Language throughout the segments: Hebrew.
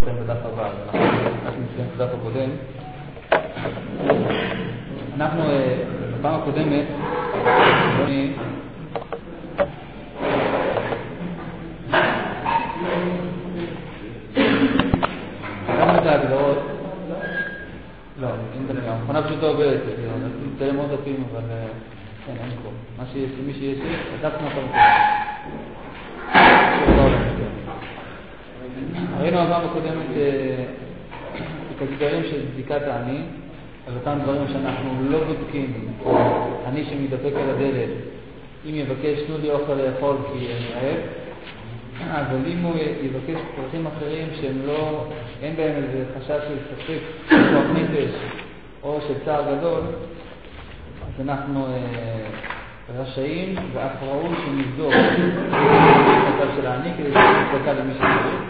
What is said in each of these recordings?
בדף הבא, אנחנו נסיים בדף הקודם. אנחנו בפעם הקודמת קראנו את ההגדרות. לא, המכונה פשוט לא עובדת, תראה מאוד דפים, אבל אין פה. מה שיש, מי שיש, דפנו הפעם הקודמת. ראינו הפעם הקודמת את הגדרים של בדיקת העני, על אותם דברים שאנחנו לא בודקים. אני שמתדפק על הדלת, אם יבקש תנו לי אוכל לאכול כי אני רעב, אבל אם הוא יבקש פרטים אחרים שהם לא, אין בהם איזה חשש של ספק, כוח נפש או של צער גדול, אז אנחנו רשאים ואף ראוי שנבדוק את המצב של העני כדי שנבדקה למי שצריך.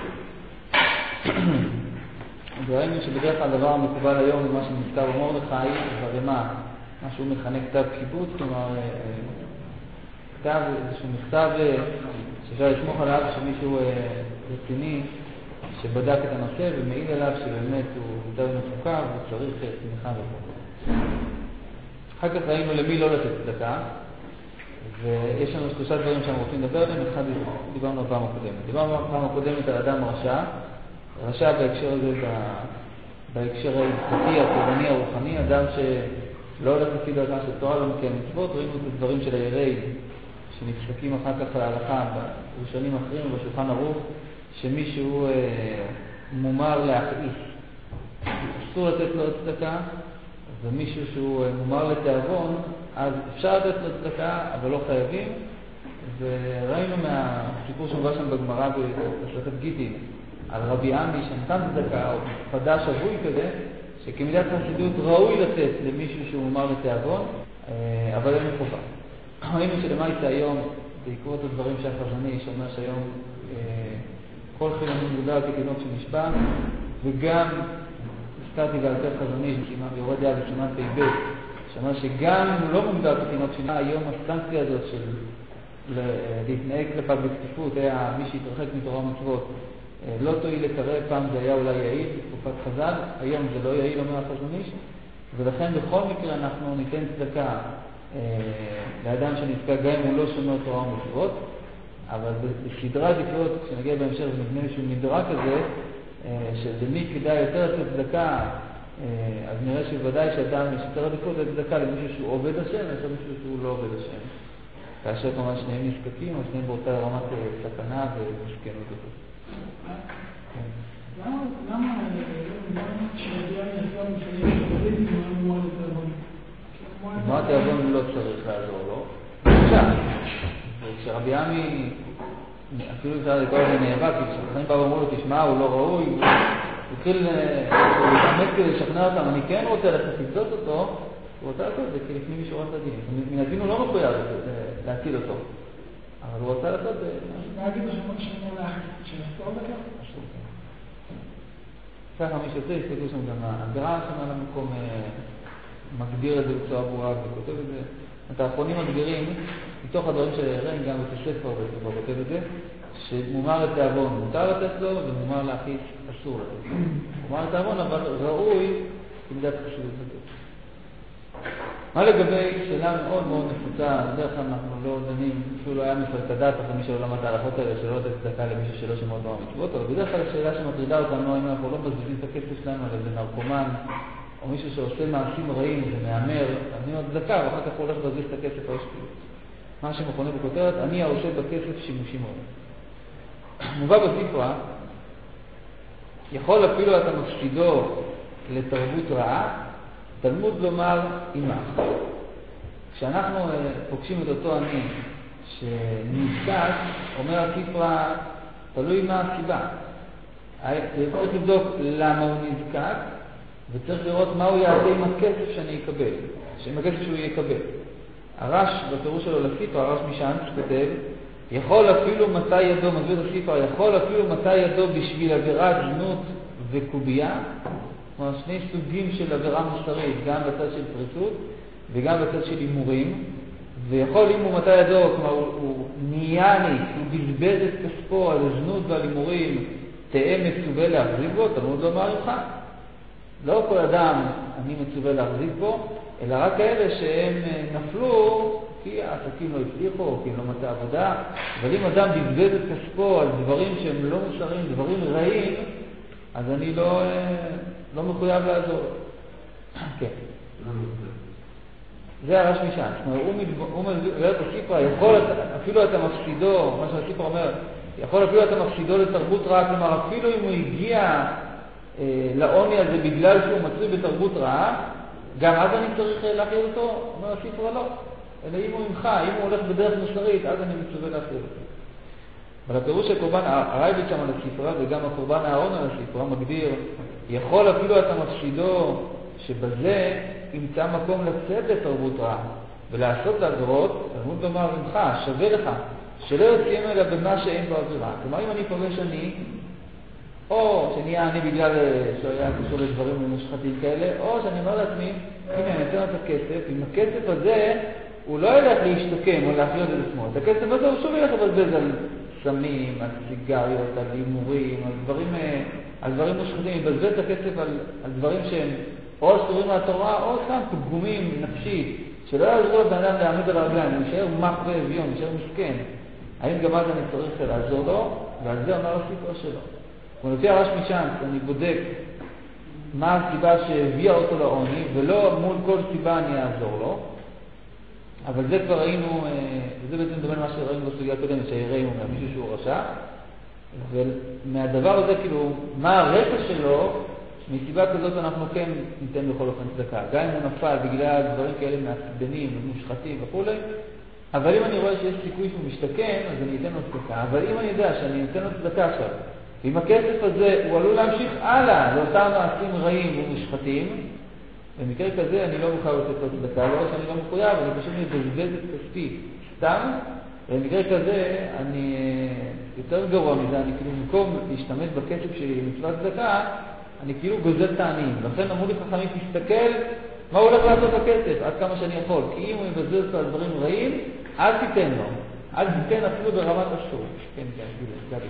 וראינו שבדרך כלל הדבר המקובל היום למה שנזכר במרדכי ברמה, מה שהוא מכנה כתב קיבוץ, כלומר כתב איזשהו מכתב שאפשר לסמוך עליו שמישהו רציני שבדק את הנושא ומעיד עליו שבאמת הוא יותר מפוקר וצריך תמיכה וכו'. אחר כך ראינו למי לא לתת צדקה, ויש לנו שלושה דברים שאנחנו רוצים לדבר עליהם. אחד דיברנו בפעם הקודמת. דיברנו בפעם הקודמת על אדם רשע בהקשר הזה, בהקשר ההלכתי, התורני, הרוחני, אדם שלא הולך לפי דרכה של תורה, לא מקיים מצוות. ראינו את הדברים של היראים שנפסקים אחר כך להלכה בראשונים אחרים ובשולחן ערוך, שמישהו מומר להכעיס אסור לתת לו צדקה, ומישהו שהוא מומר לתיאבון אז אפשר לתת לו צדקה אבל לא חייבים. וראינו מהסיפור שמובא שם בגמרא במסכת גיטין על רבי עמי שנתן צדקה או פדה שבוי כזה, שכמידת חסידות ראוי לתת למישהו שהוא מומר לתיאבון אבל אין חובה. ראינו שלמעשה היום בעקבות הדברים שהחזון איש אומר שהיום כל חילוני מוגדר כתינוק שנשבע, וגם הזכרתי בעלת חזון איש יורד דעה בסימן פ"ב שאומר שגם אם הוא לא מוגדר כתינוק שנשבע, היום הסטנציה הזאת של להתנהג כלפיו בתקיפות, היה מי שהתרחק מתורה ומצוות לא תועיל לקרב, פעם זה היה אולי יעיל בתקופת חז"ל, היום זה לא יעיל אומר החזון איש, ולכן בכל מקרה אנחנו ניתן צדקה לאדם שנזכה גם אם הוא לא שומר תורה ומצוות, אבל בסדרה עדיפויות, כשנגיע בהמשך ונבנה איזשהו מדרג כזה, שלמי כדאי יותר לתת צדקה, אז נראה שבוודאי שאדם יש יותר עדיפות לתת צדקה למישהו שהוא עובד השם, יש מישהו שהוא לא עובד השם. כאשר כמובן שניהם נזקקים, או שניהם באותה רמת סכנה ומסכנות אותו. למה שהגיעה נסגר משנים שחולים כמו אמור לתיאבון? תנועת תיאבון לא צריך לעזור לו. עכשיו, כשרבי עמי, אפילו אפשר לקרוא לזה נאבק, כשחכמים באו ואמרו לו, תשמע, הוא לא ראוי, הוא התחיל להתאמץ כדי לשכנע אותם, אני כן רוצה לבדוק אותו, הוא רוצה לעשות את זה כי לפני משורת הדין. מן הדין הוא לא מחויב להציל אותו, אבל הוא רוצה לעשות את זה. מה יגידו שמקשיבים להחליט, שיחתור בכך? ככה מי שיוצא, יסתכלו שם גם ההגרה שם על המקום, מגדיר את זה בצורה ברורה וכותב את זה. את האחרונים מגדירים, מתוך הדברים של היראים, גם בתוספות כבר כותב את זה, שמומר לתיאבון מותר לתת לו, ומומר להכעיס אסור לתת לו. מומר לתיאבון, אבל ראוי כמידת חשיבות לתת. מה לגבי שאלה מאוד מאוד נפוצה, בדרך כלל אנחנו לא דנים, אפילו לא היה מפרק הדעת אחרי מי שלא למד את ההלכות האלה, שלא לתת צדקה למישהו שלא שמור תורה ומצוות, אבל בדרך כלל השאלה שמטרידה אותנו, אם אנחנו לא מבזבזים את הכסף שלנו על איזה נרקומן, או מישהו שעושה מעשים רעים ומאמר, אז אני אומר צדקה, ואחר כך הוא הולך לבזבז את הכסף או שטויות. מה שמכונה בכותרת, אני העושה בכסף שימושים רעים. מובא בספרה, יכול אפילו אתה מפסידו לתרבות רעה, תלמוד לומר אימך. כשאנחנו פוגשים את אותו אני שנזקק, אומר הספרה, תלוי מה הסיבה. צריך לבדוק למה הוא נזקק, וצריך לראות מה הוא יעשה עם הכסף שאני אקבל, עם הכסף שהוא יקבל. הרש, בפירוש שלו לספר, הרש משענץ כותב, יכול אפילו מתי ידו, מסביר את הספר, יכול אפילו מתי ידו בשביל עבירת זנות וקובייה, כלומר שני סוגים של עבירה מוסרית, גם בצד של פריצות וגם בצד של הימורים, ויכול אם הוא מתי ידו, כלומר הוא נייני, הוא בזבז את כספו על זנות ועל הימורים, תהא מצווה להחזיק בו, תלמוד לומר ממך. לא כל אדם אני מצווה להחזיק בו, אלא רק כאלה שהם נפלו כי העסקים לא הצליחו, או כי הם לא מצא עבודה. אבל אם אדם בזבז את כספו על דברים שהם לא מוסריים, דברים רעים, אז אני לא מחויב לעזור. כן. זה הרש משם. הוא מדבר את הסיפרה, אפילו אתה מפסידו, מה שהסיפרה אומר, אפילו אתה מפסידו לתרבות רעה, כלומר אפילו אם הוא הגיע לעוני הזה בגלל שהוא מצוי בתרבות רעה, גם אז אני צריך להכיר אותו? אומר הסיפרה לא. אלא אם הוא ממך, אם הוא הולך בדרך מוסרית, אז אני מצווה להכיר אותו. אבל הפירוש של קורבן הרייבד שם על הספרה, וגם הקורבן האהרון על הספרה, מגדיר, יכול אפילו אתה מפסידו, שבזה ימצא מקום לצאת לתרבות רעה, ולעשות לעזרות, תלמוד לומר ממך, שווה לך, שלא יוצאים אלא במה שאין בעבירה. כלומר, אם אני פוגש אני, או שאני אהיה אני בגלל שהיה קשור לדברים מושחתים כאלה, או שאני אומר לעצמי, הנה, אני אתן לו את הכסף, עם הכסף הזה, הוא לא ילך להשתקם או להחיות את עצמו. את הכסף הזה הוא שוב ילך לבזבז על סמים, על סיגריות, על הימורים, על דברים מושחתים. יבזבז את הכסף על דברים שהם או אסורים מהתורה, או סתם פגומים נפשית, שלא יעזרו לבן אדם להעמיד על הרגליים, הוא יישאר מח ואביון, הוא יישאר מסכן. האם גם אז אני צריך לעזור לו? ועל זה אומר הסיפור שלו. לפי הרש משם, אני בודק מה הסיבה שהביאה אותו לעוני, ולא מול כל סיבה אני אעזור לו. אבל זה כבר ראינו, זה בעצם דומה למה שראינו בסוגיה הקודמת, שהראינו מישהו שהוא רשע. ומהדבר הזה, כאילו, מה הרקע שלו, מסיבה כזאת אנחנו כן ניתן בכל אופן צדקה. גם אם הוא נפל בגלל דברים כאלה מעצבנים ומושחתים וכו'. אבל אם אני רואה שיש סיכוי שהוא משתכן, אז אני אתן לו צדקה. אבל אם אני יודע שאני אתן לו צדקה עכשיו, ועם הכסף הזה הוא עלול להמשיך הלאה לאותם מעשים רעים ומושחתים, במקרה כזה אני לא מחויב לתת לו צדקה, לא שאני לא מחויב, אני פשוט מבזבז את כספי סתם, ובמקרה כזה אני יותר גרוע מזה, אני כאילו במקום להשתמש בכסף שלי מצוות צדקה, אני כאילו גוזל את העניים. לכן אמרו לי חכמים, תסתכל מה הוא הולך לעשות בכסף, עד כמה שאני יכול. כי אם הוא מבזבז אותו על דברים רעים, אל תיתן לו. אל תיתן אפילו ברמת השור. כן, גבי.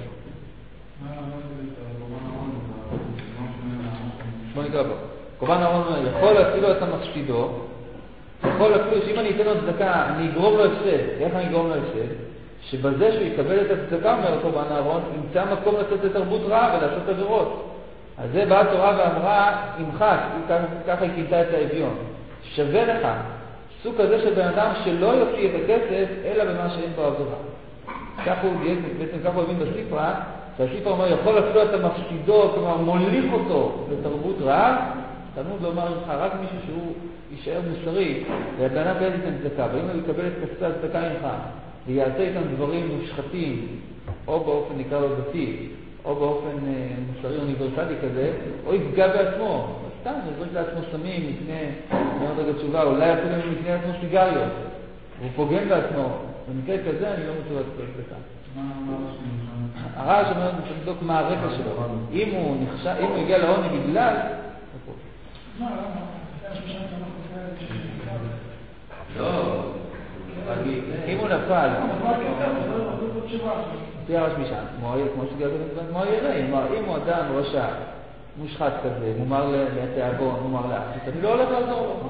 בוא נקרא בו. קורבן האהרון יכול אפילו אתה מפסידו, יכול אפילו שאם אני אתן לו צדקה, אני אגרום לו הפסד. איך אני אגרום לו הפסד? שבזה שהוא יקבל את הצדקה, אומר קורבן האהרון, ימצא מקום לצאת לתרבות רעה ולעשות עבירות. אז זה באה התורה ואמרה, ימחק, ככה היא כינתה את האביון. שווה לך, סוג כזה של בן אדם שלא יוציא את הכסף, אלא במה שאין בו עבירה. ככה הוא בעצם ככה הוא הבין בספרה, שהספרה אומר, יכול אפילו אתה מפסידו, כלומר מוליך אותו לתרבות רעה, תלמוד לומר ממך רק מישהו שהוא יישאר מוסרי, והבן אדם בעצם צדקה, ואם הוא יקבל את כספי הצדקה ממך, ויעשה איתם דברים מושחתים, או באופן נקרא לו דתי, או באופן מוסרי אוניברסלי כזה, או יפגע בעצמו. סתם, זה זרק לעצמו סמים, לפני מאוד רגע תשובה, אולי אפילו לפני עצמו סיגריות. הוא פוגם בעצמו. במקרה כזה אני לא מצווה את זה. הרעש אומר, צריך לבדוק מה הרקע שלו. אם הוא הגיע לעוני בגלל... לא, אם הוא נפל... זה הרש משם, כמו שגרתי כמו הירא, אם הוא אדם רשע, מושחת כזה, מומר לתיאבון, מומר לאחת, אני לא הולך לעזור לו.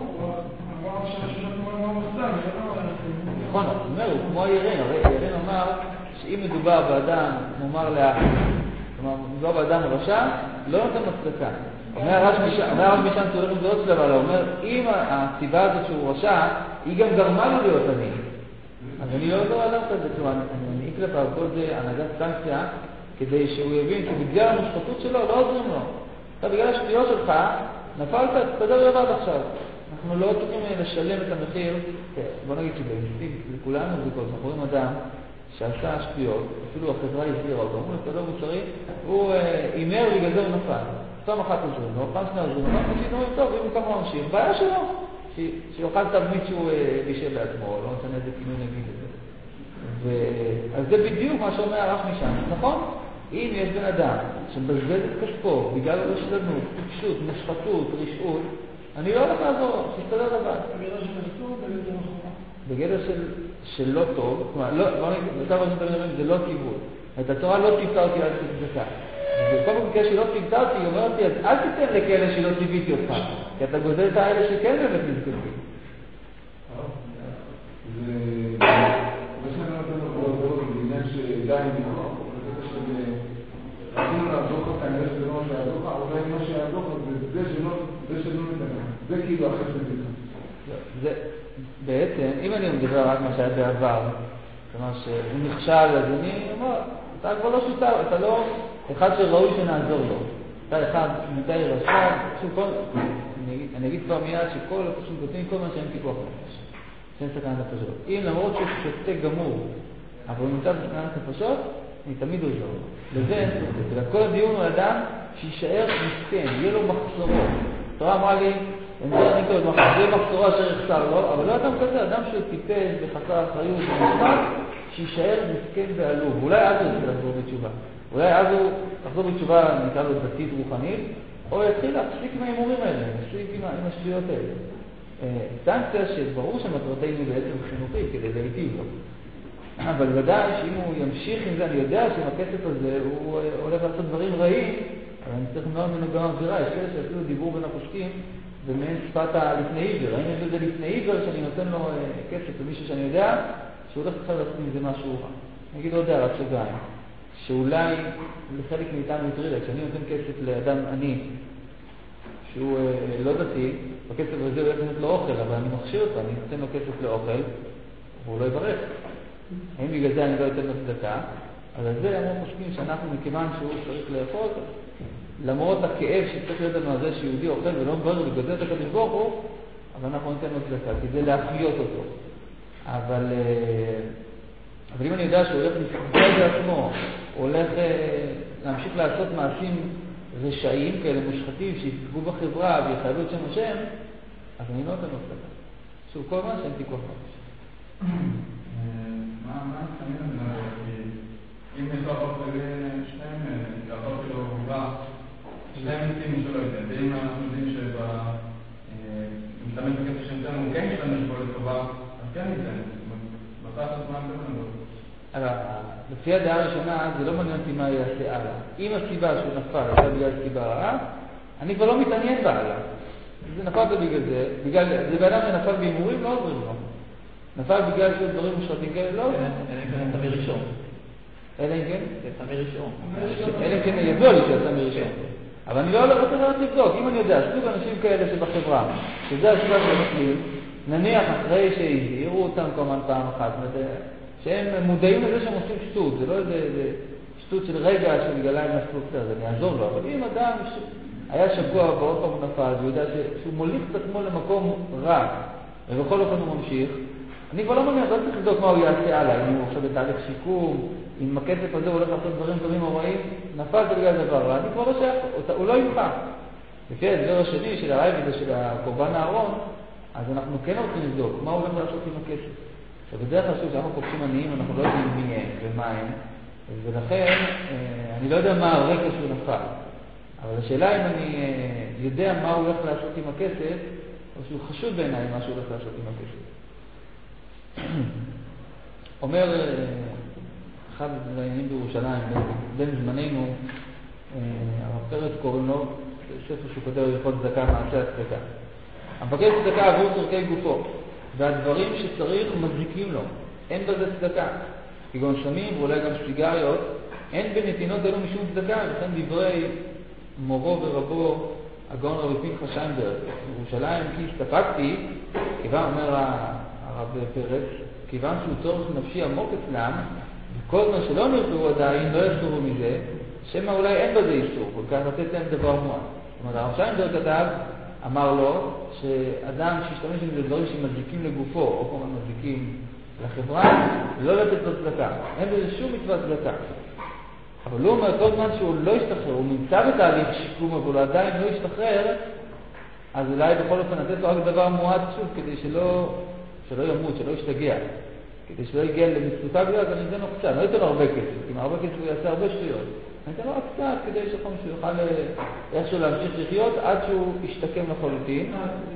נכון, הוא אומר, הוא כמו הירא, הירא אמר שאם מדובר באדם מומר לאחת, כלומר, מדובר באדם רשע, לא נותן מצדקה. אומר הרש משם שהוא הולך לדעות שלו, אבל הוא אומר, אם הסיבה הזאת שהוא רשע, היא גם גרמה לו להיות עני. אז אני לא יודע עליו כזה, כלומר, אני מעיק לפעמים כל זה הנהגת סנקציה, כדי שהוא יבין שבגלל המושחתות שלו לא עוזרים לו. עכשיו, בגלל השטויות שלך, נפלת, תסתדר לבד עכשיו. אנחנו לא צריכים לשלם את המחיר, בוא נגיד שבאמיתים, לכולנו זה כל, אנחנו רואים אדם שעשה שטויות, אפילו החברה הסבירה אותו, הוא נפתדו מוצרי, והוא אימר בגלל זה הוא נפל. פעם אחת עוזרים לו, פעם שני עוזרים לו, פעם שני עוזרים טוב, אם הוא ככה ממשיך, בעיה שלו. שיוכל תבנית שהוא יישב לעצמו, לא נותן איזה כינוי נגיד את זה. אז זה בדיוק מה שאומר הרש משם, נכון? אם יש בן אדם שמבזבז את כספו בגלל רשלנות, טיפשות, מושחתות, רשעות, אני לא הולך לעזור, שיסתדר לבד. בגדר של לא טוב, כלומר, זה לא ציווי. את התורה לא ציוותה אותי על צדקה. וכל מקרה שלא ציוותה אותי, היא אומרת לי, אז אל תיתן לכאלה שלא ציוויתי אותך, כי אתה גוזל את האלה שכן באמת נזקקים. יש לנו אותו בעניין שדיים נקרא, רצינו לעזור לך, כנראה שזה לא שיעזור לך, אולי מה שיעזור לך זה שלא נתנה, זה כאילו אחרי שזה. בעצם, אם אני מדבר רק מה שהיה בעבר, כלומר שהוא נכשל, אז אני אומר, אתה כבר לא שותף, אתה לא אחד שראוי שנעזור לו. אתה אחד מתי רשב, אני אגיד כבר מיד שכל הפשוט כותבים כל מה שהם פיקוח נפש. שאין סכנת נפשות. אם למרות שהוא שותה גמור, אבל הוא נמצא בסכנת נפשות, אני תמיד עוזר לו. לזה אין סכנת. כל הדיון הוא אדם שישאר מסכן, יהיה לו מחסורות. התורה אמרה לי, זה מחסורו אשר יחסר לו, אבל לא אדם כזה, אדם שהוא טיפש וחסר אחריות ומשפט, שישאר מסכן ועלוב. אולי אז הוא יתחיל לחזור בתשובה. אולי אז הוא יחזור בתשובה, נקרא לו דתית רוחנית, או יתחיל להפסיק עם האמורים האלה, להפסיק עם השטויות האלה. סנקציה שברור שמטרתנו בעצם חינוכית כדי להיטיב לו. אבל ודאי שאם הוא ימשיך עם זה, אני יודע שעם הכסף הזה הוא הולך לעשות דברים רעים, אבל אני צריך מאוד ממנו גם אווירה. יש כאלה שאפילו דיבור בין הפוסקים במעין שפת לפני עיוור. האם יש לזה לפני עיוור שאני נותן לו כסף למישהו שאני יודע שהוא הולך עכשיו לעשות מזה משהו רע. אני אגיד עוד הערת סוגריים, שאולי לחלק מאיתנו יטריד, כשאני נותן כסף לאדם עני שהוא לא דתי, בכסף הזה הוא הולך לתת לו אוכל, אבל אני מכשיר אותו, אני נותן לו כסף לאוכל והוא לא יברך. האם בגלל זה אני לא אתן לו צדקה? אז על זה אמרו חושבים שאנחנו מכיוון שהוא צריך לאכול, למרות הכאב שצריך להיות לנו על זה שיהודי אוכל ולא מברר לגודל את הקדוש ברוך הוא, אבל אנחנו ניתן לו צדקה, כדי להחיות אותו. אבל אם אני יודע שהוא הולך לפגוע בעצמו, הוא הולך להמשיך לעשות מעשים רשעים כאלה מושחתים שיפגעו בחברה ויחייבו את שם השם, אז אני לא נותן לו צדקה. שוב, כל מה שאין פיקוח נפש. מה הסתמים לזה? אם יש לו אחות לשתיים, האחות שלו הובא, שתיים ניסים שלא יודע, ואם אנחנו יודעים שמשתמש בכסף שניתן הוא כן משתמש בו לטובה, אז כן ניתן. מתי לעשות מה אתם לנו? לפי הדעה הראשונה, זה לא מעניין אותי מה יעשה הלאה. אם הסיבה שהוא נפל הייתה בגלל סיבה רעה, אני כבר לא מתעניין בה הלאה. זה נפל בגלל זה, זה באדם שנפל בהימורים, לא עוברים לו. נפל בגלל שיש דברים מושחתים כאלה, לא עוברים. אלא אם כן תמי ראשון. אלא אם כן? זה תמי ראשון. אלא אם כן ידוע לי שזה תמי ראשון. אבל אני לא רוצה לראות לבדוק. אם אני יודע, סוג אנשים כאלה שבחברה, שזה הסיבה שמפלים, נניח אחרי שהזהירו אותם כמובן פעם אחת, שהם מודעים לזה שהם עושים שטות, זה לא איזה שטות של רגע שמגלה עם נפלו קצת, אני אעזור לו. אבל אם אדם היה שבוע ועוד פעם הוא נפל, והוא יודע שהוא מוליך את עצמו למקום רע, ובכל אופן הוא ממשיך, אני כבר לא צריך לבדוק מה הוא יעשה הלאה, אם הוא עכשיו בתהליך שיקום, אם הכסף הזה הוא הולך לעשות דברים טובים או רעים, נפל בגלל דבר רע, אני כבר לא שייך, הוא לא ימחק. לפי ההסבר השני של הרייב הזה של הקורבן הארון, אז אנחנו כן רוצים לבדוק מה הוא הולך לעשות עם הכסף. ובדרך כלל שאנחנו פוגשים עניים, אנחנו לא יודעים מי הם ומה הם, ולכן אני לא יודע מה הרקע שהוא נפל. אבל השאלה אם אני יודע מה הוא הולך לעשות עם הכסף, או שהוא חשוב בעיניי מה שהוא הולך לעשות עם הכסף. אומר אחד העניינים בירושלים, בין זמננו, הרב פרץ קוראים לו, ספר שהוא כותב הלכות צדקה, מעשה הצדקה. המבקש צדקה עבור צורכי גופו, והדברים שצריך מזיקים לו, אין בזה צדקה. כגון סמים ואולי גם סיגריות, אין בנתינות אלו משום צדקה, וכן דברי מורו ורבו הגאון רבי פנחס שיינברג בירושלים, כי הסתפקתי, כיוון אומר הרב פרץ, כיוון שהוא צורך נפשי עמוק אצלם, וכל מה שלא נרצו עדיין לא יסורו מזה, שמה אולי אין בזה איסור, כל כך לתת להם דבר מועט. זאת אומרת, הרב שיינברג כתב, אמר לו שאדם שישתמש עם זה דברים שמזיקים לגופו, או כל מה מזיקים לחברה, לא לתת לו צדקה. אין בזה שום מצוות צדקה. אבל הוא אומר, כל זמן שהוא לא ישתחרר, הוא נמצא בתהליך שיקום, אבל הוא עדיין לא ישתחרר, אז אולי בכל אופן לתת לו רק דבר מועט שוב, כדי שלא ימות, שלא ישתגע. כדי שלא יגיע למצוקה גדולה, אז אני אתן לו קצת, אני לא אתן לו הרבה כסף, כי הרבה כסף הוא יעשה הרבה שטויות. אני אתן לו רק קצת, כדי שהוא יוכל איכשהו להמשיך לחיות, עד שהוא ישתקם לחלוטין.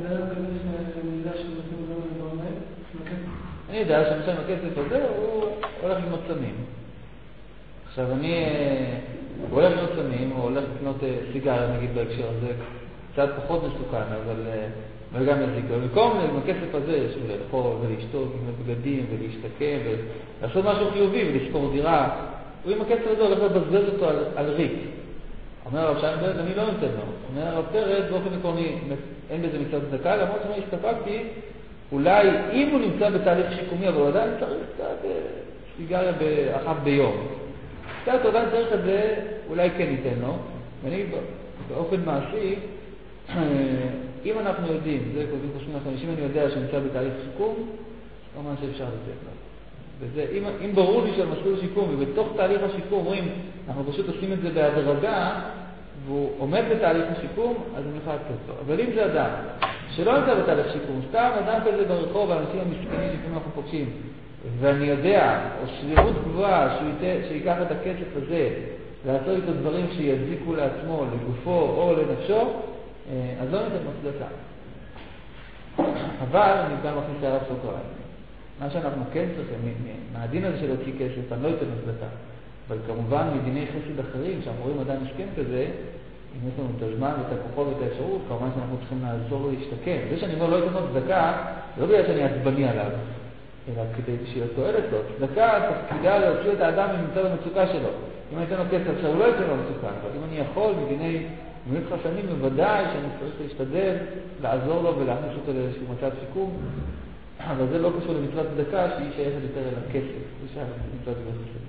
אני יודע שמשם הכסף הזה, הוא הולך ללמוד סמים. עכשיו אני הוא הולך לקנות סמים, או הולך לקנות סיגריה, נגיד בהקשר הזה, קצת פחות מסוכן, אבל גם מזיק. במקום עם הכסף הזה, שהוא לאכול ולשתות, עם בגדים ולהשתקם, ולעשות משהו חיובי ולשכור דירה, הוא עם הכסף הזה הולך לבזבז אותו על ריק. אומר הרב שיינברג, אני לא נותן לו. אומר הרב פרץ, באופן עקרוני, אין בזה מצוות צדקה, למרות שאני הסתפקתי, אולי אם הוא נמצא בתהליך שיקומי, אבל עדיין צריך קצת סיגריה אחת ביום. קצת עדיין צריך את זה, אולי כן ניתן לו. ואני באופן מעשי, אם אנחנו יודעים, זה קודם חושבים לכם, אם אני יודע שנמצא בתהליך שיקום, כמובן שאפשר לתת לו. וזה, אם ברור לי שהמסלול שיקום, ובתוך תהליך השיקום רואים, אנחנו פשוט עושים את זה בהדרגה, והוא עומד בתהליך השיקום, אז אני יכול לתת לו. אבל אם זה אדם שלא נמצא בתהליך שיקום, סתם אדם כזה ברחוב, האנשים המסכנים שפעמים אנחנו פוגשים, ואני יודע, או סבירות גבוהה שיקח את הכסף הזה, לעשות איתו דברים שיזיקו לעצמו, לגופו או לנפשו, אז לא ניתן מצדקה. אבל אני גם מכניס הערת סוגריים. מה שאנחנו כן צריכים, מהדין הזה של להוציא כסף, אני לא אתן מצדקה. אבל כמובן מדיני חסד אחרים, שאנחנו רואים אדם משכם כזה, אם יש לנו את הזמן ואת הכוחו ואת האפשרות, כמובן שאנחנו צריכים לעזור לו להשתקם. זה שאני אומר לא אתן לו צדקה, לא בגלל שאני עצבני עליו, אלא כדי שיהיה תועלת לו. צדקה תפקידה להוציא את האדם ממצא במצוקה שלו. אם אני אתן לו כסף, עכשיו הוא לא ייתן לו מצוקה, אבל אם אני יכול, מדיני מיעוט חסנים, בוודאי שאני צריך להשתדל, לעזור לו ולהכניס אותו לאיזשהו מצב שיקום. אבל זה לא קשור למצוות צדקה, שהיא שייכת יותר אל הכסף, זה שייכת למצוות חסנים.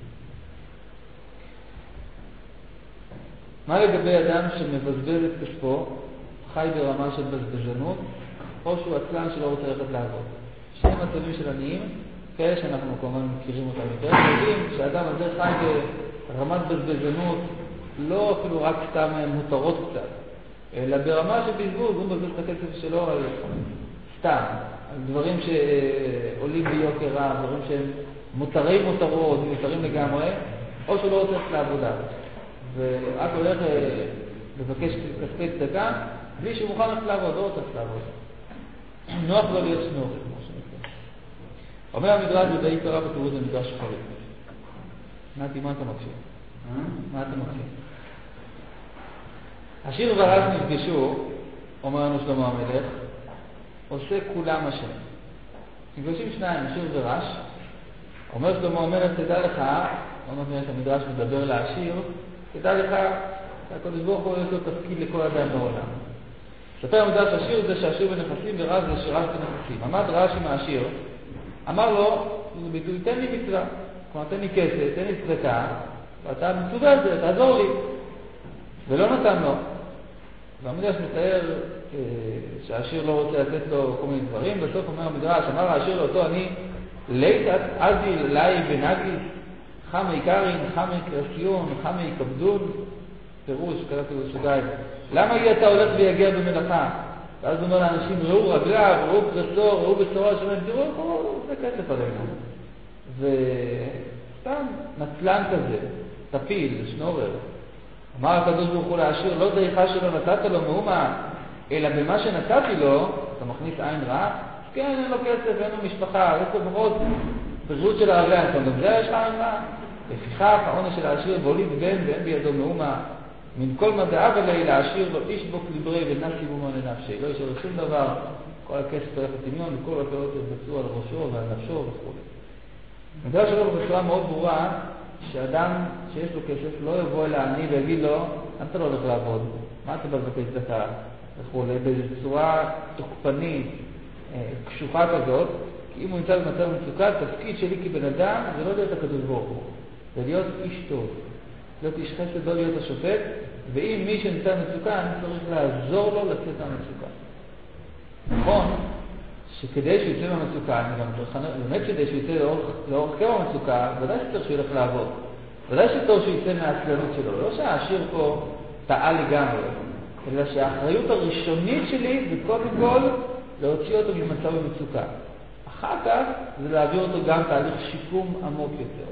מה לגבי אדם שמבזבז את כספו, חי ברמה של בזבזנות, או שהוא עצלן שלא רוצה ללכת לעבוד? שני מצבים של עניים, כאלה שאנחנו כמובן מכירים אותם יותר, יודעים שהאדם הזה חי ברמת בזבזנות, לא אפילו רק סתם מותרות קצת, אלא ברמה של בזבוז, הוא מבזבז את הכסף שלו על סתם, על דברים שעולים ביוקר רב, דברים שהם מותרות, מותרים לגמרי, או שהוא לא רוצה ללכת לעבודה. ורק הולך לבקש כספי צדקה, בלי שהוא מוכן ללכת לעבוד, לא רוצה ללכת לעבוד. נוח לא להיות שנור, כמו שנקרא. אומר המדרש בדאי קרא בתירוץ במדרש חריף. נתי, מה אתה מקשיב? מה אתה מקשיב? השיר ורש נפגשו, אומר לנו שלמה המלך, עושה כולם השם. נפגשים שניים, השיר ורש, אומר שלמה המלך, תדע לך, אומר המדרש מדבר לעשיר, תדע לך, שהקדוש ברוך הוא יש לו תפקיד לכל אדם בעולם. ספר המדרש השיר זה שהשיר בנכסים ורז זה שרז בנכסים. עמד רש"י מהשיר, אמר לו, זה ביטוי, תן לי מצווה. כלומר, תן לי כסף, תן לי צדקה, ואתה מצווה את זה, תעזור לי. ולא נתן לו. והמדרש מתאר שהשיר לא רוצה לתת לו כל מיני דברים, בסוף אומר המדרש, אמר השיר לאותו אני, ליתת עזי לי בנגיס, חמי קרין, חמי קרסיון, חמי קבדון, פירוש, קראתי בסוגריים. למה אתה הולך ויגע במלאכה? ואז הוא אומר לאנשים, ראו רגליו, ראו קרסו, ראו בצורה שלהם, תראו, זה כסף עלינו. וסתם נצלן כזה, תפיל, שנורר. אמר הקדוש ברוך הוא לעשיר, לא דריכה שלא נתת לו מאומה, אלא במה שנתתי לו, אתה מכניס עין רע, כן, אין לו כסף, אין לו משפחה, יש לו מאוד בזרות של הרגליים, גם זה יש לך עין רע. לפיכך העונש של העשיר והוליד בן ואין בידו מאומה, מן כל מדעיו עלי לעשיר לו איש בו כליברי ונפשי בומו לנפשי. לא יש לו שום דבר, כל הכסף הולך לטמיון וכל הפירות ירבצו על ראשו ועל נפשו וכו'. מדרש שלו בצורה מאוד ברורה שאדם שיש לו כסף לא יבוא אל העני ויגיד לו, אתה לא הולך לעבוד, מה אתה מבקש צדקה וכו', בצורה תוקפנית, קשוחה כזאת, כי אם הוא נמצא במצב מצוקה, תפקיד שלי כבן אדם זה לא להיות הקדוש ברוך הוא, זה להיות איש טוב, להיות איש חסד, לא להיות השופט, ואם מי שנמצא במצוקה, אני צריך לעזור לו לצאת מהמצוקה. נכון שכדי שהוא יצא מהמצוקה, אני גם באמת כדי שהוא יצא לאורך כמה מצוקה, ודאי שצריך שהוא ילך לעבוד. ודאי שטוב שהוא יצא מהעצלנות שלו. לא שהעשיר פה טעה לגמרי, אלא שהאחריות הראשונית שלי זה קודם כל להוציא אותו ממצב במצוקה. אחר כך זה להעביר אותו גם תהליך שיקום עמוק יותר.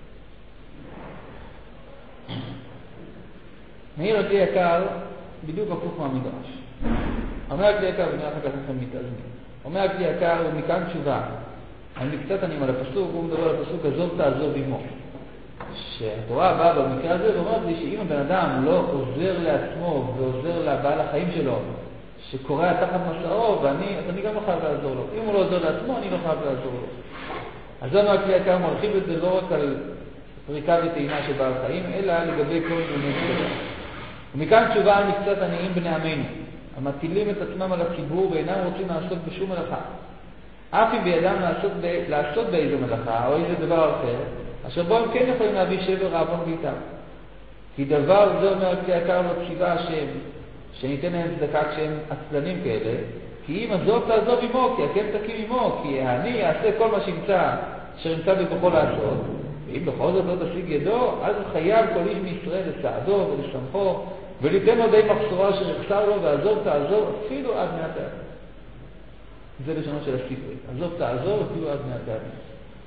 מאיר הכלי יקר בדיוק הפוך מהמדרש. אומר הכלי יקר ונראה אחר כך לכם מתאזמים. אומר הכלי יקר ומכאן תשובה. אני קצת ענים על הפסוק, הוא מדבר על הפסוק הזאת תעזוב עמו. שהתורה באה במקרה הזה ואומרת לי שאם הבן אדם לא עוזר לעצמו ועוזר לבעל החיים שלו, שקורא תחת מסעו, אז אני גם לא חייב לעזור לו. אם הוא לא עוזר לעצמו, אני לא חייב לעזור לו. אז זה אומר הכלי יקר מרחיב את זה לא רק על פריקה וטעינה של בעל חיים, אלא לגבי כל מיני סדר. ומכאן תשובה על מקצת עניים בני עמנו, המטילים את עצמם על הציבור ואינם רוצים לעסוק בשום מלאכה. אף אם בידם לעשות באיזו מלאכה או איזה דבר אחר, אשר בו הם כן יכולים להביא שבר רעבון ביתם. כי דבר זה אומר הכלי יקר בציווה השם, שניתן להם צדקה כשהם עצלנים כאלה, כי אם עזוב תעזוב עמו, כי אתם תקים עמו, כי אני אעשה כל מה אשר ימצא בכוחו לעשות, ואם בכל זאת לא תשיג ידו, אז חייב כל איש מישראל לסעדו ולשמחו, וליתן לו די מחסורו אשר יחסר לו, ועזוב תעזוב אפילו עד מעט הימים. זה לשונו של הספרי. עזוב תעזוב אפילו עד מעט הימים.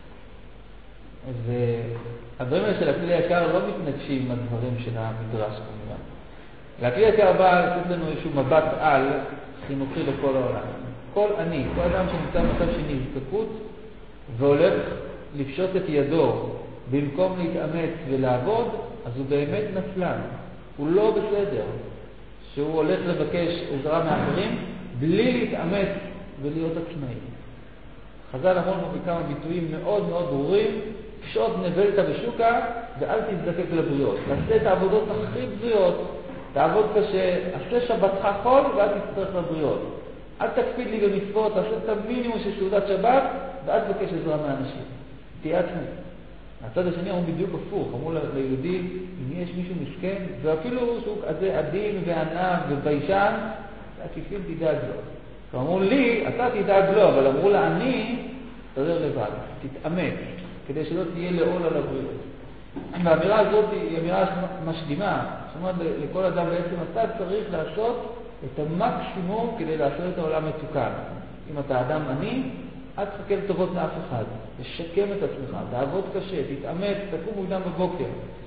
והדברים האלה של הכלי יקר לא מתנגשים עם הדברים של המדרש כמובן. הכלי יקר בא לתת לנו איזשהו מבט על חינוכי לכל העולם. כל אדם שנמצא במצב של נזקקות והולך לפשוט את ידו במקום להתאמץ ולעבוד, אז הוא באמת נפלן. הוא לא בסדר שהוא הולך לבקש עזרה מאחרים בלי להתאמץ ולהיות עצמאי. חז"ל אמרו בכמה ביטויים מאוד מאוד ברורים, פשוט נבלת בשוקה ואל תזדקק לבריות. תעשה את העבודות הכי בריאות, תעבוד קשה, עשה שבתך חול ואל תצטרך לבריות. אל תקפיד לי במצוות, תעשה את המינימום של סעודת שבת ואל תבקש עזרה מאנשים. תהיה עצמי. הצד השני אמרו בדיוק הפוך, אמרו ליהודי, אם יש מישהו מסכן, ואפילו שהוא כזה עדין וענב וביישן, עקיפים תדאג לו. אמרו לי, אתה תדאג לו, אבל אמרו לה, אני תדבר לבד, תתאמץ, כדי שלא תהיה לעול על הבריאות. והאמירה הזאת היא אמירה משלימה, זאת אומרת, לכל אדם בעצם אתה צריך לעשות את המקסימום כדי לעשות את העולם מתוקן. אם אתה אדם עני, אל תחכה לטובות מאף אחד, תשקם את עצמך, תעבוד קשה, תתאמץ, תקום מוקדם בבוקר.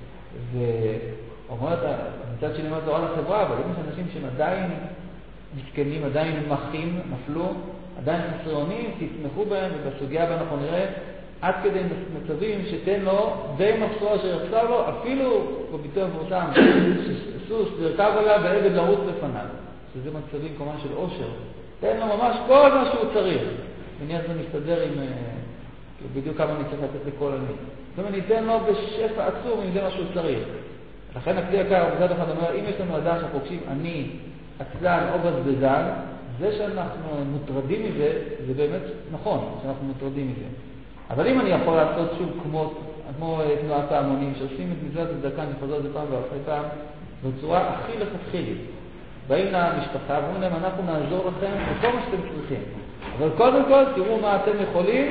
ואומרת, מצד שני אומרת תורה לחברה, אבל אם יש אנשים שהם עדיין מסכנים, עדיין מחים, נפלו, עדיין חסרונים, תתמכו בהם, ובסוגיה בה אנחנו נראה עד כדי מצבים שתן לו די מחסור אשר יחסר לו, אפילו בביטוי המפורסם, סוס לרכב עליו ועבד לרוץ לפניו, שזה מצבים כמובן של עושר. תן לו ממש כל מה שהוא צריך. ונהיה זה מסתדר עם בדיוק כמה אני צריך לתת לכל עני. זאת אומרת, ניתן לו בשפע עצום אם זה מה שהוא צריך. לכן הכלי יקר, בצד אחד אומר, אם יש לנו אדם שאנחנו פוגשים עני, עצלן או בזבזן, זה שאנחנו מוטרדים מזה, זה באמת נכון שאנחנו מוטרדים מזה. אבל אם אני יכול לעשות שוב כמו תנועת ההמונים, שעושים את מצוות הצדקה, אני חוזר את זה פעם ואחרי פעם, בצורה הכי לכתחילית. באים למשפחה ואומרים להם, אנחנו נעזור לכם בכל מה שאתם צריכים. אבל קודם כל, תראו מה אתם יכולים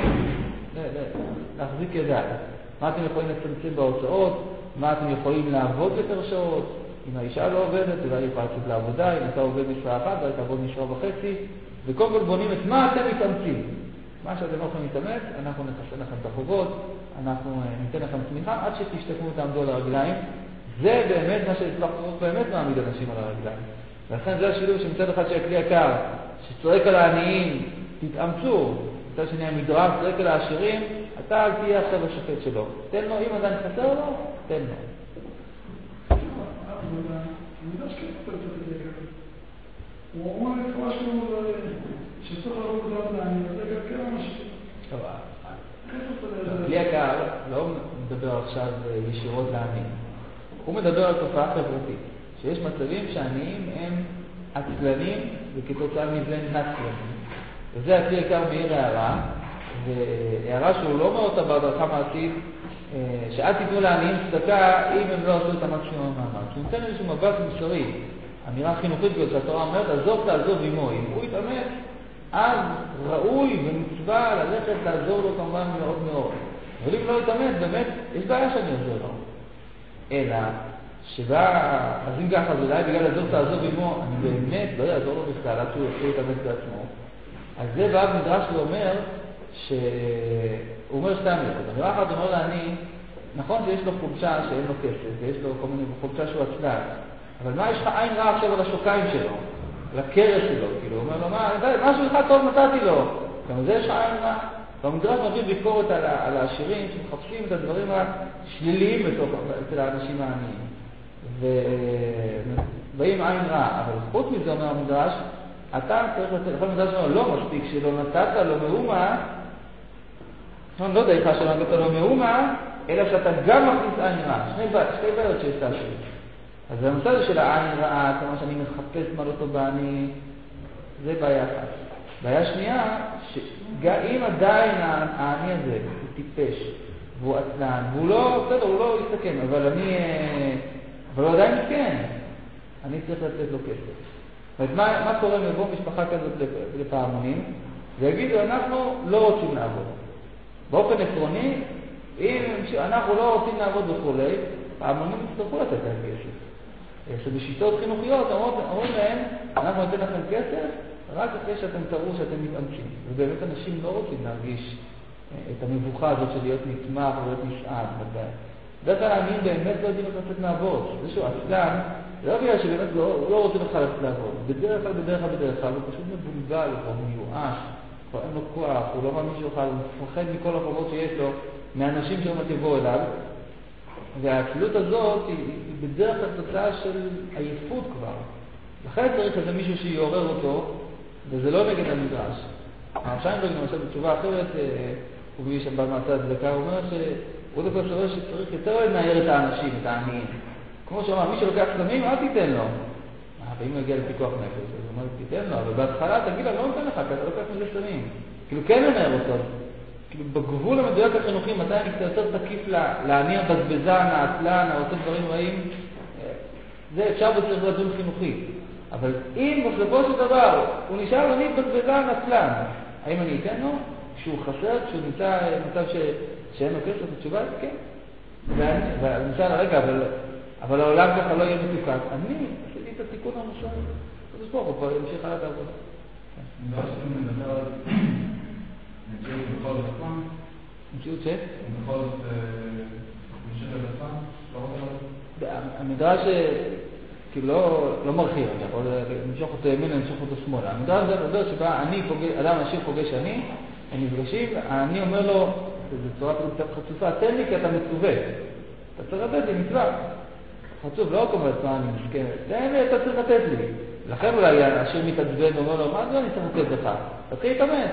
להחזיק ידיים. מה אתם יכולים לצמצם בהוצאות, מה אתם יכולים לעבוד יותר שעות. אם האישה לא עובדת, אולי יכולה לצאת לעבודה, אם אתה עובד משרה אחת, אולי תעבוד משרה וחצי, וקודם כל בונים את מה אתם מתאמצים. מה שאתם לא יכולים להתאמץ, אנחנו נחסן לכם את החובות, אנחנו ניתן לכם תמיכה, עד שתשתקמו ותעמדו על הרגליים. זה באמת מה שהצלח באמת מעמיד אנשים על הרגליים. ולכן זה השילוב שמצד אחד של הכלי יקר, שצועק על העניים, תתאמצו, מצד שני המדרש צועק על העשירים, אתה אל תהיה עכשיו השופט שלו. תן לו, אם עדיין חסר לו, תן לו. אני יודע שכתוב את זה ככה. הוא אומר את משהו שצריך לראות גם לעניין, זה גם כן משהו. הכלי יקר לא מדבר עכשיו ישירות לעניים. הוא מדבר על תופעה חברתית, שיש מצבים שהעניים הם עצלנים וכתוצאה מזה נצלנים. וזה הכלי יקר מאיר הערה, והערה שהוא לא אומר אותה בהדרכה מעשית, שאל תיתנו לעניים צדקה אם הם לא עשו את המקסימום המאמץ. הוא נותן איזשהו מבט מוסרי, אמירה חינוכית כזאת שהתורה אומרת, עזוב תעזוב עמו, אם הוא יתאמץ, אז ראוי ומצווה ללכת לעזור לו כמובן מאוד מאוד. אבל אם לא יתאמץ, באמת, יש בעיה שאני עוזר לו. אלא, אז אם ככה, אז אולי בגלל עזוב תעזוב עמו, אני באמת לא יעזור לו בכלל, עד שהוא יוצא להתאמץ בעצמו. אז זה בא במדרש ואומר, שהוא אומר שתי אמירות. אמירה אחת אומר לעני, נכון שיש לו חולשה שאין לו כסף, ויש לו כל מיני חולשה שהוא עצלן, אבל מה יש לך עין רע עכשיו על השוקיים שלו, על הקרש שלו, כאילו, הוא אומר לו, משהו אחד טוב נתתי לו, גם זה יש לך עין רע. והמדרש מביא ביקורת על העשירים שמחפשים את הדברים השליליים אצל האנשים העניים. ובאים עין רע, אבל חוץ מזה אומר המדרש, אתה צריך לתת, לכל המדרש אומר, לא מספיק שלא נתת לו מאומה, לא יודע איך שלא נתת לו מאומה, אלא שאתה גם מכניס עין רע. שתי בעיות שיש תעשיר. אז הנושא הזה של העין רעה, כמה שאני מחפש מה לא טוב בעני, זה בעיה אחת. בעיה שנייה, שאם עדיין העני הזה הוא טיפש, והוא עצלן, והוא לא, בסדר, הוא לא יסתכן, אבל הוא עדיין מסכן, אני צריך לתת לו כסף. זאת אומרת, מה קורה אם יבוא משפחה כזאת לפעמונים, ויגידו, אנחנו לא רוצים לעבוד. באופן עקרוני, אם אנחנו לא רוצים לעבוד וכולי, פעמונים יצטרכו לתת להם כסף. שבשיטות חינוכיות אומרים להם, אנחנו ניתן לכם כסף, רק אחרי שאתם תראו שאתם מתאמצים. ובאמת אנשים לא רוצים להרגיש את המבוכה הזאת של להיות נתמך או להיות נשען. בדרך כלל העניים באמת לא יודעים איך לצאת לעבוד. איזשהו עצלן, זה לא בגלל שבאמת לא רוצים לך לצאת לעבוד. בדרך כלל, הוא פשוט מבולגל, הוא מיואש, אין לו כוח, הוא לא מאמין שיוכל, הוא מפחד מכל החובות שיש לו, מהאנשים שעומד יבוא אליו. והעצלות הזאת היא בדרך כלל תוצאה של עייפות כבר. לכן צריך איזה מישהו שיעורר אותו, וזה לא נגד המדרש. הרש"י למשל בתשובה אחרת, הוא מביא שם במעשה הצדקה, הוא אומר שהוא דווקא סובר שצריך יותר לנער את האנשים, את העניים. כמו שאומר, מי שלוקח סמים, אל תיתן לו. ואם הוא יגיע לפיקוח נפש, אז הוא אומר, תיתן לו, אבל בהתחלה תגיד לו, לא נותן לך, כי אתה לוקח מזה סמים. כאילו כן לנער אותו. כאילו בגבול המדויק החינוכי, מתי אני קצת יותר תקיף להניע בזבזן, העצלן, העושה דברים רעים, זה אפשר וצריך לדון חינוכי. אבל אם בסופו של דבר הוא נשאר עני בזבזן עצלן, האם אני אתן לו? כשהוא חסר, כשהוא נמצא במצב שאין לו כסף, התשובה היא כן. ונמצא לרגע, אבל העולם ככה לא יהיה מתוקן. אני עשיתי את התיקון המושל, אז פה הוא כבר ימשיך הלאה לעבודה. אני לא חושב לדבר על מציאות בכל זאת עצמם. מציאות ש? בכל זאת משיך על עצמם, לא רוצה על המדרש כאילו לא מרחיב, אני יכול למשוך אותו ימין, למשוך אותו שמאלה. המדרש זה מדבר שבה אדם עשיר פוגש אני, הם נפגשים, אני אומר לו, זו צורה קצת חצופה, תן לי כי אתה מצווה. אתה צריך לתת לי מצווה. חצוף, לא אומר עצמה, אני מסכן, תן לי, אתה צריך לתת לי. לכן אולי העשיר מתעצבן ואומר לו, מה זה אני צריך לתת לך? תתחיל להתאמץ.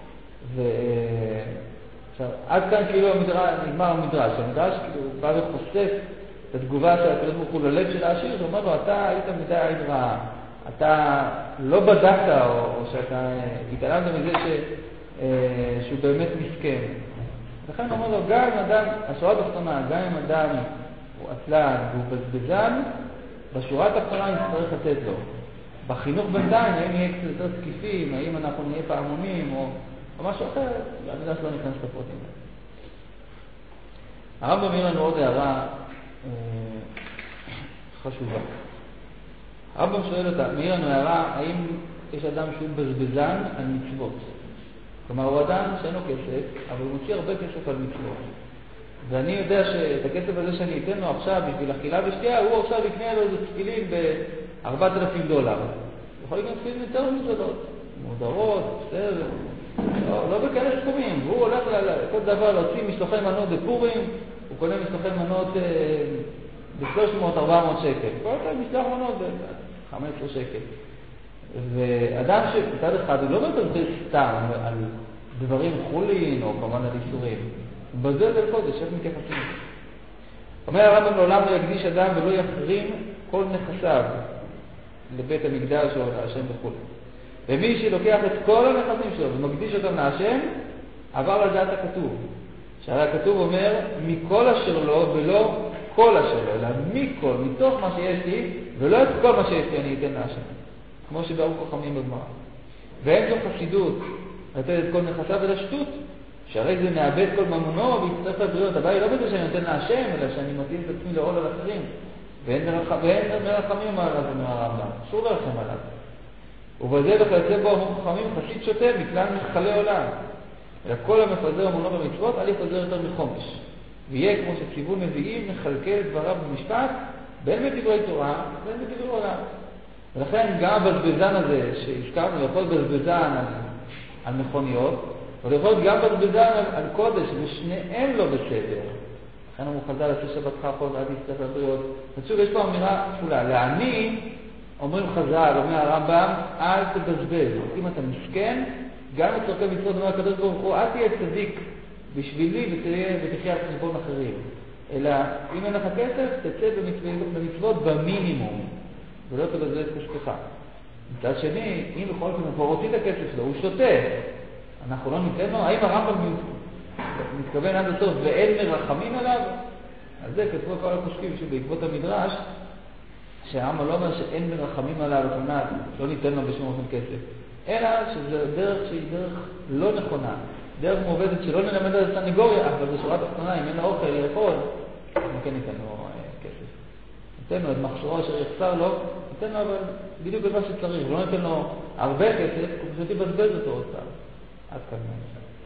עכשיו, עד כאן כאילו נגמר המדרש. המדרש כאילו בא וחושף את התגובה של הקדוש ברוך הוא ללב של העשיר, ואומר לו, אתה היית מדי עין רעה. אתה לא בדקת, או שאתה התעלמת מזה שהוא באמת מסכן. לכן הוא אומר לו, גם אם אדם, השורה התחתונה, גם אם אדם הוא עצלן והוא בזבזן, בשורה התחתונה נצטרך לתת לו. בחינוך בינתיים, האם נהיה קצת יותר תקיפים, האם אנחנו נהיה פעמונים, או משהו אחר, אני יודע שלא ניכנס לפרטים. הרמב"ם מעיר לנו עוד הערה חשובה. הרמב"ם שואל אותה, מעיר לנו הערה, האם יש אדם שהוא בזבזן על מצוות? כלומר, הוא אדם שאין לו כסף, אבל הוא מוציא הרבה כסף על מצוות. ואני יודע שאת הכסף הזה שאני אתן לו עכשיו בשביל אכילה ושתייה, הוא עכשיו יקנה לו איזה תפילין ב$4,000. הוא יכול לקנות תפילין יותר מזולות, מודרות, בסדר, לא בכאלה סכומים. והוא הולך לכל דבר להוציא משלוחי מנות בפורים, הוא קונה משלוחי מנות ב-300-400 שקל. כל אחד משלוח מנות ב-15 שקל. ואדם שבצד אחד הוא לא מבזבז סתם על דברים חולין או כמובן על איסורים. הוא מבזבז על קודש, איך מתייחסים? אומר הרמב"ם, לעולם לא יקדיש אדם ולא יחרים כל נכסיו לבית המקדש או להשם וכו'. ומי שלוקח את כל הנכסים שלו ומקדיש אותם להשם, עבר לדעת הכתוב. שהרי הכתוב אומר, מכל אשר לו ולא כל אשר לו, אלא מכל, מתוך מה שיש לי, ולא את כל מה שיש לי אני אתן להשם. כמו שבאו חכמים בגמרא. ואין זו חסידות לתת את כל נכסיו אלא שטות, שהרי זה מאבד כל ממונו ויצטרף לבריאות. הבעיה היא לא בזה שאני נותן להשם, אלא שאני מטיל את עצמי לעול על אחרים. ואין מרחמים עליו מהרמב"ם. אסור לרחם עליו. ובזה וכיוצא בו אמרו חכמים, חסיד שוטה מכלל מחכלי עולם. אלא כל המפזר אמונו במצוות, אל יפזר יותר מחומש. ויהיה כמו שציוו נביאים, נחלקל דבריו במשפט, בין בדברי תורה, בין בדברי עולם. ולכן גם הבזבזן הזה שהזכרנו, יכול בזבזן על מכוניות, אבל יכול להיות גם בזבזה על קודש, ושניהם לא בסדר. לכן הוא חז"ל עשה שבתך חול ועד יצטרך לבריאות. שוב, יש פה אמירה כפולה. לעני, אומרים חז"ל, אומר הרמב"ם, אל תבזבז. אם אתה מסכן, גם לצורכי מצוות, אומר הקדוש ברוך הוא, אל תהיה צדיק בשבילי ותחיה על חשבון אחרים. אלא אם אין לך כסף, תצא במצוות במינימום, ולא תבזבז כספך. מצד שני, אם בכל זאת כבר רוצים את הכסף שלו, הוא שותה. אנחנו לא ניתן לו, האם הרמב"ם מתכוון עד הסוף ואין מרחמים עליו? על זה כתבו כל הפוסקים שבעקבות המדרש, שהרמב"ם לא אומר שאין מרחמים עליו, לא ניתן לו בשום אופן כסף. אלא שזו דרך שהיא דרך לא נכונה. דרך מעובדת שלא נלמד על הסנגוריה, אבל בשורה תחתונה, אם אין לו אוכל לאכול, אנחנו כן ניתן לו כסף. ניתן לו את מחשבו אשר יחסר לו, ניתן לו אבל בדיוק במה שצריך. לא ניתן לו הרבה כסף, הוא פשוט יבזבז אותו עוד פעם. עד כאן.